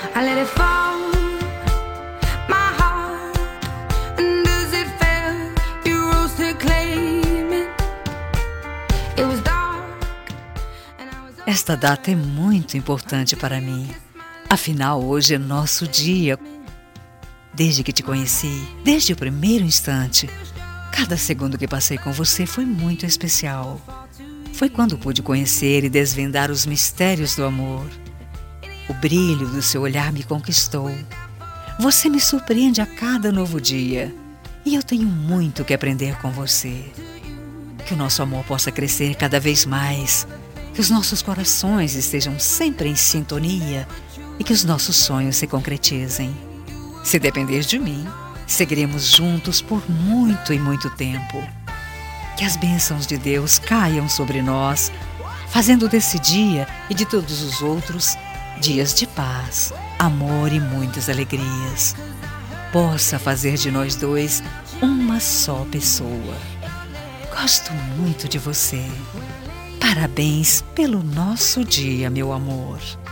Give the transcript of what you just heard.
I let it fall, my heart, and as it fell, you rose to claim it. It was dark, and I was... Esta data é muito importante para mim. Afinal, hoje é nosso dia. Desde que te conheci, desde o primeiro instante, cada segundo que passei com você foi muito especial. Foi quando pude conhecer e desvendar os mistérios do amor. O brilho do seu olhar me conquistou. Você me surpreende a cada novo dia. E eu tenho muito que aprender com você. Que o nosso amor possa crescer cada vez mais. Que os nossos corações estejam sempre em sintonia. E que os nossos sonhos se concretizem. Se depender de mim, seguiremos juntos por muito e muito tempo. Que as bênçãos de Deus caiam sobre nós, fazendo desse dia e de todos os outros dias de paz, amor e muitas alegrias. Possa fazer de nós dois uma só pessoa. Gosto muito de você. Parabéns pelo nosso dia, meu amor.